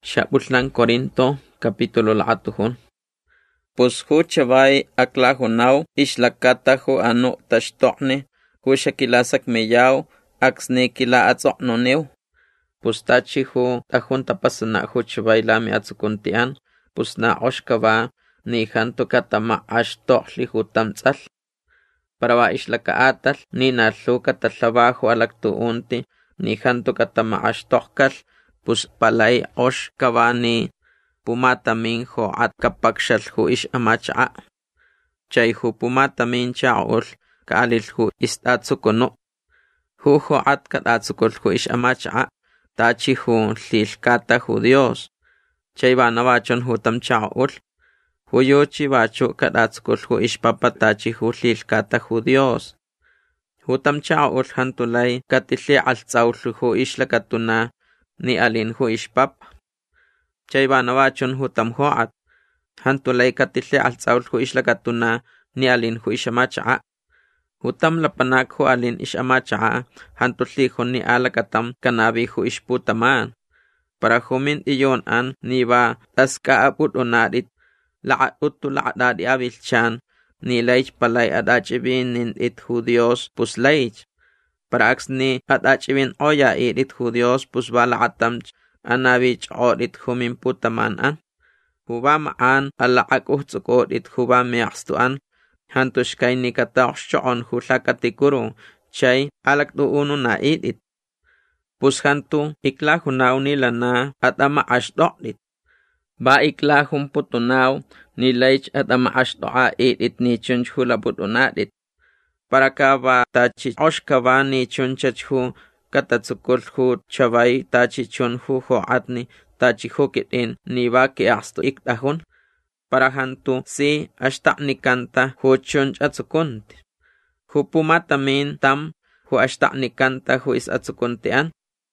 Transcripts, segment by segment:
Xapultlan Corinto, capítulo la'atuhun. Pues hu chavay aklahunaw islakatahu ano tashtoqne hu shakilasak meyaw aksne kila atzoqnonew. Pues tachi hu tahun tapasana hu chavay lami atzukuntian, pues na oshkava ni hanto katama ashtoqli hu tamtzal. Para va islakaatal ni nalhu katallabahu alaktuunti ni hanto katama ashtoqkal, pues palay oshkavani pumatamin ho at kapakshal hu ish amacha. Chay hu pumatamin chaul kaalil hu istatsukono. Hu ho at katatsukol hu ish amacha. Tachi hu lilkata hu Dios. Chay banawachon hu tam chaul. Hu yochi bachu katatsukol hu ish papa tachi hu lilkata hu Dios. Hu tam chaul hantulay katilli altsaul hu ish lakatuna ni alin hu ish papa. Chay banawachon hu tam hoat. Hantulay katilli altsaul hu ish lakatuna ni alin hu ish amacha. Hu tam lapanak hu alin ish amacha. Hantulli hu ni alakatam kanabi hu ish putaman. Para humin iyon an ni ba taska aput unarit. Laat utu laadadi avilchan. Ni laich palay adachibin nin it hu Dios pus laich. Para aksni adachibin oya it hu Dios pus balaatam anabich odit humin putaman an. Huba maan alaak uhtzukot it huba meakstuan. Hantush kay ni kataoshon hulakatikuro. Chay alak uno na it. Pus hantu iklahunaw nila na at ama ashdoklit. Ba iklahum putunaw ni laich at ama ashdoa it ni chunch hulaputunadit. Para ka ba tachi oshkava ni chunchach hu katatsukul hu chavay tachi chun hu hoatni tachi hukitin ni ba kiasto iktahun. Para hantu si ashtakni kanta hu chunch atsukunti. Hu pumatamin tam hu ashtakni kanta hu is atsukuntian.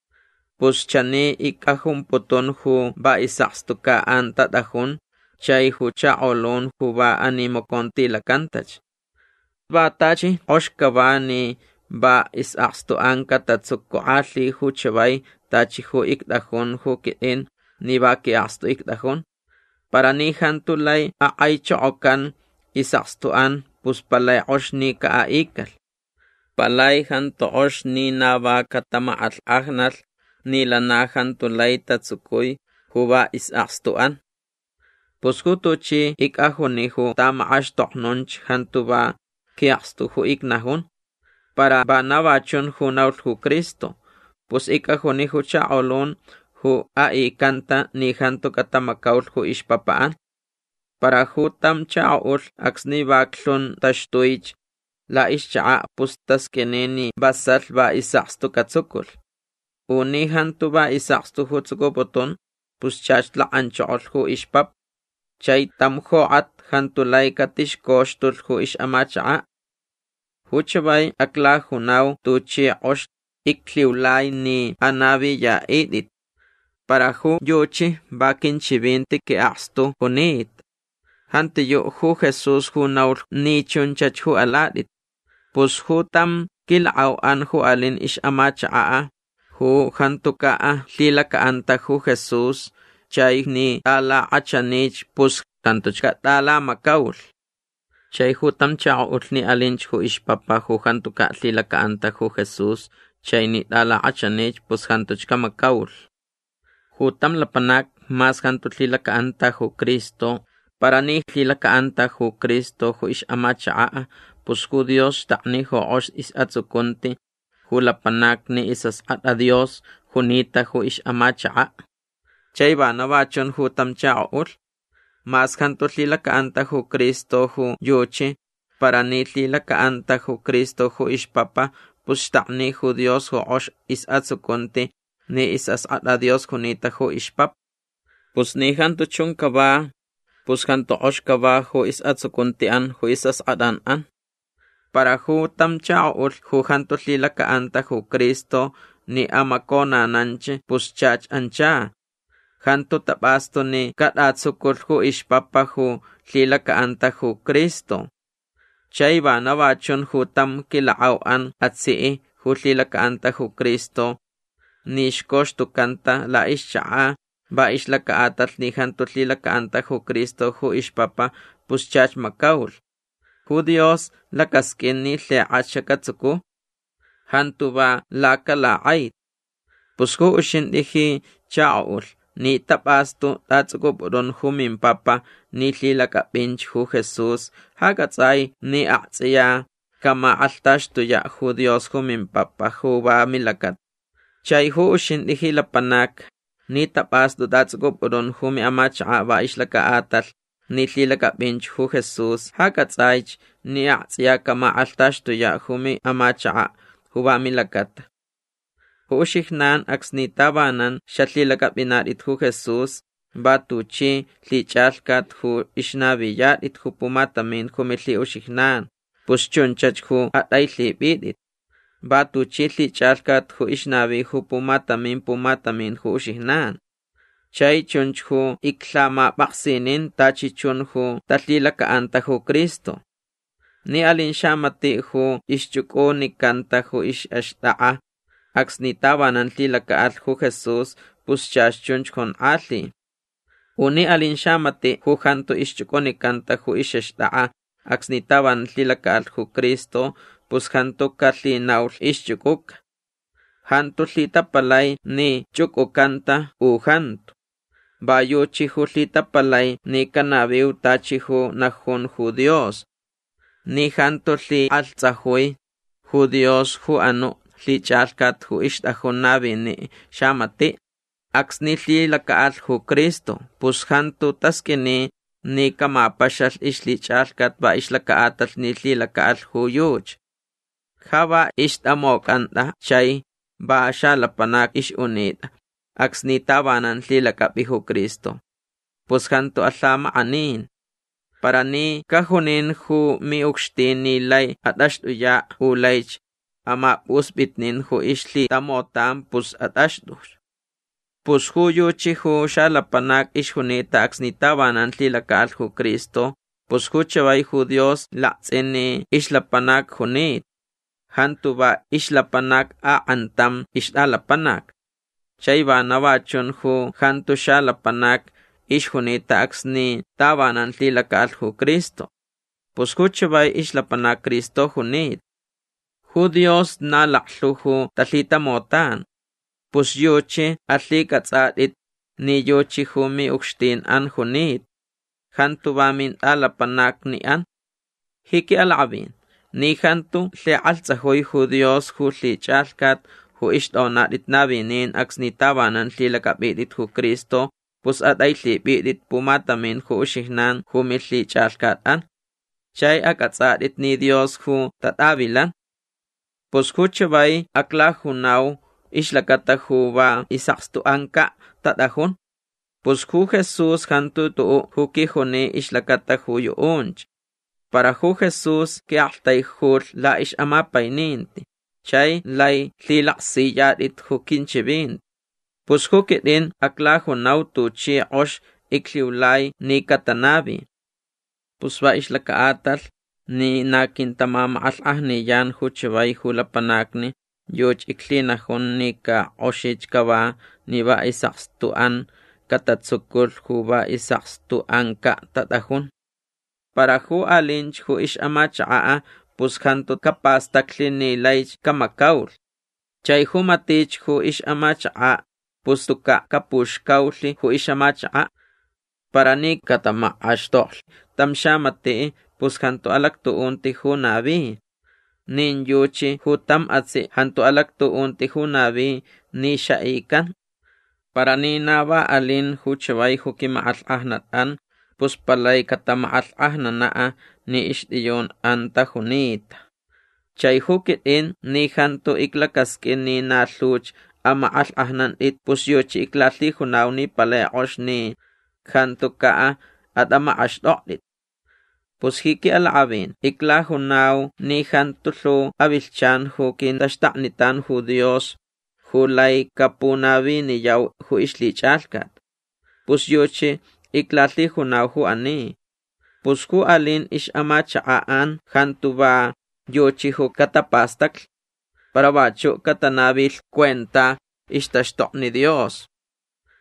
Pus chani ikahum putun hu ba isakstukaan tatahun. Chay hu chaolon hu ba animo konti lakantach. Ba tachi oshkava ni ba isakstuan katatsukuali hu chavay tachi hu iktahun hu kitin ni ba kiasto iktahun. Para ni hantulay aay chookan isakstuan pus palay oshni kaaikal. Palay hanto oshni na ba katamaat ahnal nila na hantulay tatsukoy hu ba isakstuan. Pus hutuchi ikahuni hu tamaashtoknonch hantu ba kiasto hu iknahun. Para ba nawachon hu naul hu Kristo. Pus ikahuni hu chaolon hu aikanta ni hantu katamakaul hu ishpapaan. Para hu tam chaol aksni baklon tashtuich la ishaa pustas keneni basal ba isakstu katsukul. Uni hantu ba isakstu hu tsukopoton pus chachla anchool hu ishpap. Chay tam hoat hantulay katishkoshtul hu ish amacha. Hu chabay aklahunaw tuchi osh ikliulay ni anabi ya edit. Para hu yochi bakin chibinti ke astu hunit. Hante yo hu Jesus hu naul ni chunchach hu aladit. Pus hu tam kilaw an hu alin ish amacha. Hu hantuka lila kaanta hu Jesus. Chay ni ala achanich pus tantoch katala makaul. Chay hu tam chaul ni alinch hu ishpapa hu hantuka lila kaanta hu Jesus. Chay ni ala achanich pus hantoch ka makaul. Hu tam lapanak mas hantot lila kaanta hu Kristo. Para ni lila kaanta hu Kristo hu ish amacha. Pus hu Dios takni hu os is atsukunti. Hu lapanak ni isas at a Dios hunita hu ish amacha. Chay ba nawachon hu tam chaul. Mas hantot lila kaanta hu Kristo hu yochi. Para ni lila kaanta hu Kristo hu ish papa. Pus takni hu Dios hu os is atsukunti. Ni isas at a Dios hunita hu ishpap. Pus ni hanto chung kaba. Pus hanto osh kaba hu is atsukuntian hu isas adan an. Para hu tam chaul hu hanto lila kaanta hu Kristo. Ni amakona nanche pus chach ancha. Hanto tapasto ni katatsukul hu ishpapa hu lila kaanta hu Kristo. Chay ba nawachon hu tam kilaawan at sii hu lila kaanta hu Kristo. Nishkosh tu kanta la ishaa ba islaka atal ni hanto tlilaka anta hu Cristo hu ishpapa pus chach makaul. Hu Dios lakaskin ni tleachakatsuku. Hanto ba laka laait. Pus hu ushin diji chaul ni tapasto tatsuko podon hu min papa ni tlilaka pinch hu Jesús hagatsay ni atsiya kama altash tuya hu Dios hu min papa hu ba milakat. Chay hu ushin diji lapanak ni tapasto tatsuko podon hu mi amacha ba islaka atal ni tlilaka pinch hu Jesús hagatsay ni atsiya kama altash tuya hu mi amacha hu ba milakat. Hu ushihnan aksni tabanan shatlilaka pinarit hu Jesús batuchi tlichalkat hu ishnabiyat it hu pumatamin hu mitli ushihnan pus chunchach hu atay tlipidit batuchi tlichalkat hu ishnabi hu pumatamin hu ushihnan chay chunch hu iklama baksinin tachi chun hu tatlilaka anta hu Cristo ni alin shamati hu ishchuko ni kanta hu ish ashta'a aksni tabanan tlilaka al hu Jesús pus chach chunch kon ali. Uni alin shamati hu hanto ishchukoni kanta hu isheshta'a aksni taban tlilaka al hu Cristo pus hanto katli naul ishchukuk. Hanto tlitapalay ni chukukanta u hanto. Bayochi hu tlitapalay ni kanabiu tachi hu nahun hu Dios. Ni hanto tli altzahui hu Dios hu anu tlichalkat hu ishtahun nabi ni shamati. Aksni tlilaka al hu Cristo pus hanto taskini ni kamapashal ishlichalkat ba islaka atal ni tlilaka al hu yuch. Haba ishtamokanta chay ba shalapanak ishunita aksni tabanan tlilaka hu Cristo. Pus hanto alama anin. Para ni kahunin hu mi ukstin ni lay atashtuya ulaych ama pusbitnin hu ishli tamotam pus atashtush. Pus hu yuchi hu shalapanak ishunita aksni tabanan tlilaka al hu Cristo pus hu chavay hu Dios latsini ishlapanak hunit. Hanto ba ishlapanak a antam ishtalapanak. Chay ba nawachon hu hanto shalapanak ishunita aksni tabanan tlilaka al hu Cristo. Pus hu chavay ishlapanak Cristo hunit. Hu Dios nalaklu hu tatlita motan. Pus yoche atli katsadit ni yochi hu mi ukstin an hunit. Hanto ba min alapanak ni an. Hiki alabin. Ni hanto le altzahoy hu Dios hu tlichalkat hu ishtonadit nabinin aksni tabanan tlilakabidit hu Cristo. Pus atay tlipidit pumatamin hu ushihnan hu mi tlichalkat an. Chay akatsadit ni Dios hu tatabilan. Pus hu chabay akla hunaw ishlakata hu ba isakstu anka tatahun. Pus hu Jesús hanto tuu hu kihuni ishlakata hu yuunch. Para hu Jesús ki altay hul la ish amapayninti. Chay lay tlilaksiyadit hu kinchibint. Pus hu kidin akla hunaw tuchi osh ikliulay ni katanabi. Pus ba ishlaka atal ni nakintamamaal ahniyan hu chabay hu lapanakni. Yoch iklinahon ni ka oshich kaba ni ba isakstuan katatsukul hu ba isakstuan ka tatahun. Para hu alinch hu ish amachaa pus hanto kapastakli ni laych kamakaul. Chay hu matich hu ish amachaa pus tuka kapushkauli hu ish amachaa. Para ni katama ashtol tamshamati pus hanto alaktuunti hu nabi. Nin yuchi hutam atsi hanto alaktuunti hu nabi ni shaikan. Para ni naba alin hu chabay hu kimaal ahnatan pus palay katamaal ahnanaa ni ishtiyon anta hunit. Chay hu kitin ni hanto iklakaskin ni naluch amaal ahnan it pus yuchi iklatli hunaw ni palay osh ni hanto kaa at ama ashdoklit. Pus hiki alabin, ikla hunaw ni hantulu abilchan hu kindashtanitan hu Dios, hu lay kapunabi ni yaw hu ishlichalkat. Pus yoche iklatli hunaw hu ani. Pus hu alin ish amachaan hantuba yoche hu katapastakl. Para bacho katanabil cuenta ishtashtok ni Dios.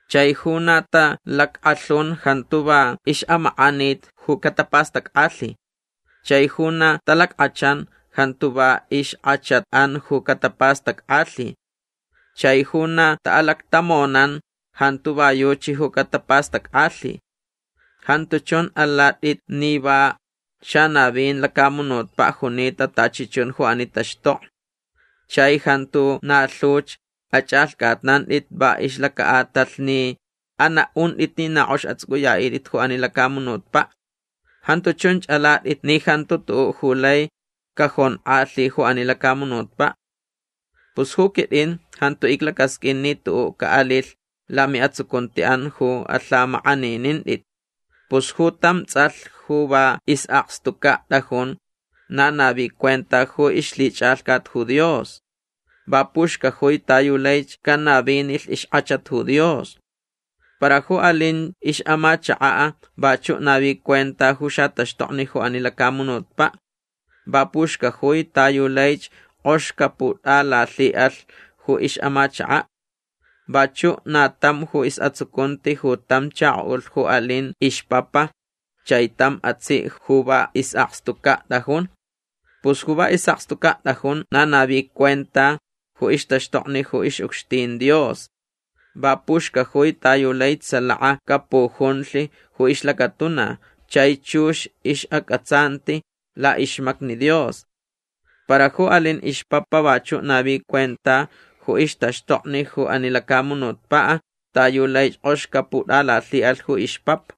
Chay hunata lak'alun hantuba ish ama'anit hu katapastak ali. Chay huna talak'achan hantuba ish achat'an hu katapastak ali. Chay huna ta'alaktamonan hantuba yuchi hu katapastak ali. Hantuchon alatit niba shanabin lakamunot pa hunita tachichun hu anitashto. Chay hantu na luch achalkatnan it ba ish lakaatal ni ana it ni naosh atskuya irit hu anilakamunot pa. Hantu chunch alat it ni hantu tu hulay kahon atli hu anilakamunot pa. Pus hukit in hantu iklakaskin ni tu kaalil lami atsukuntian hu atlama aninin it. Pus hutam tsal hu ba isakstuka dahon na nabi kwenta hu ishlichalkat hu Dios. Bapushka huy tayo leich kanabinil ish achat hu Dios. Para hu alin ish ama chaa bachu nabi kwenta hu shatastokni hu anilakamunot pa. Bapushka huy tayo leich oshka puta la lial hu ish ama chaa. Bachu na tam hu is atsukunti hu tam chaul hu alin ish papa. Chay tam atsi hu ba is akstuka dahon. Pus hu ba is akstuka dahon na nabi kwenta hu ish tashtokni hu ish ukstin Dios. Bapushka huy tayo leit salaa kapuhonli hu ish lakatuna. Chay chush ish akatsanti la ishmak ni Dios. Para hu alin ish papa bachu nabi kwenta hu ish tashtokni hu anilakamunot paa tayo leit osh kaputa la lial hu ish pap.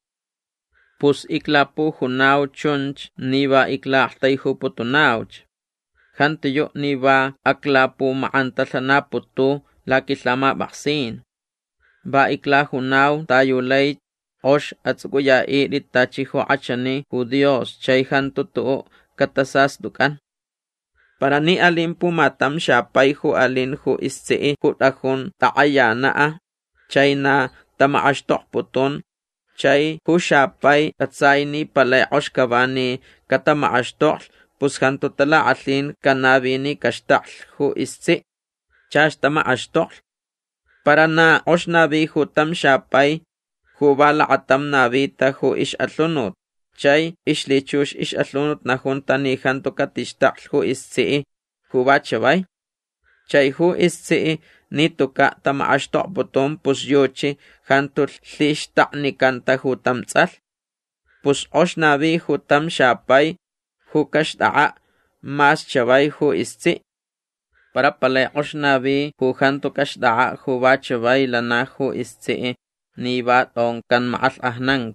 Pus iklapu hunaw chunch niba iklahtay hu putunawch. Hantiyo niba aklapu maantasanaputu lakislama baksin. Ba iklahunaw tayo leit osh atskuya irit tachiho achani hu Dios chay hantutu katasas dukan. Para ni alin pumatam syapay hu alin hu istsii hu tahon taayana chay na tamaashtok puton. Chay hu syapay katsay ni palay osh kabani katamaashtok. Pus hantu tala alin kanabini kastal hu istsi. Chash tama ashtol. Para na osh nabi hu tam syapay. Hu bala atam nabi ta hu ish atlunot. Chay ish lichush ish atlunot na hunta ni hantu katistal hu istsi. Hu bachabay. Chay hu istsi ni tuka tama ashtok buton pus yochi hantu lish tak ni kanta hu tam tsal. Pus osh nabi hu tam syapay. Hu kashtaa mas chabay hu istsi. Para palay osh nabi hu hantu kashtaa hu bachabay lana hu istsi ni ba tong kan maal ahnang.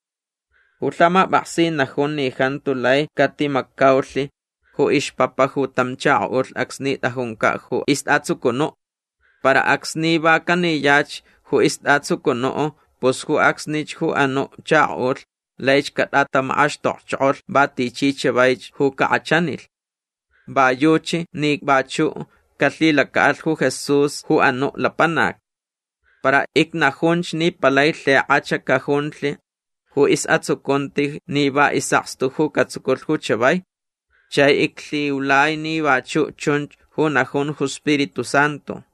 Hu tama baksin na hun ni hantu lay kati magkauli hu ish papa hu tamchaul aksni tahong ka hu istatsu kuno. Para aksni ba kaniyach hu istatsu kuno pus hu aksnich hu ano chaul. Leich katata maashtok chol bati chichebaich hu kaachanil. Ba yuchi ni bachu katlilakal hu Jesus hu ano lapanak. Para iknahunch ni palay leacha kahunli hu is atsukunti ni ba isakstu hu katsukul hu chabay. Chay ikliulay ni bachu chunch hu nahun hu Espiritu Santo.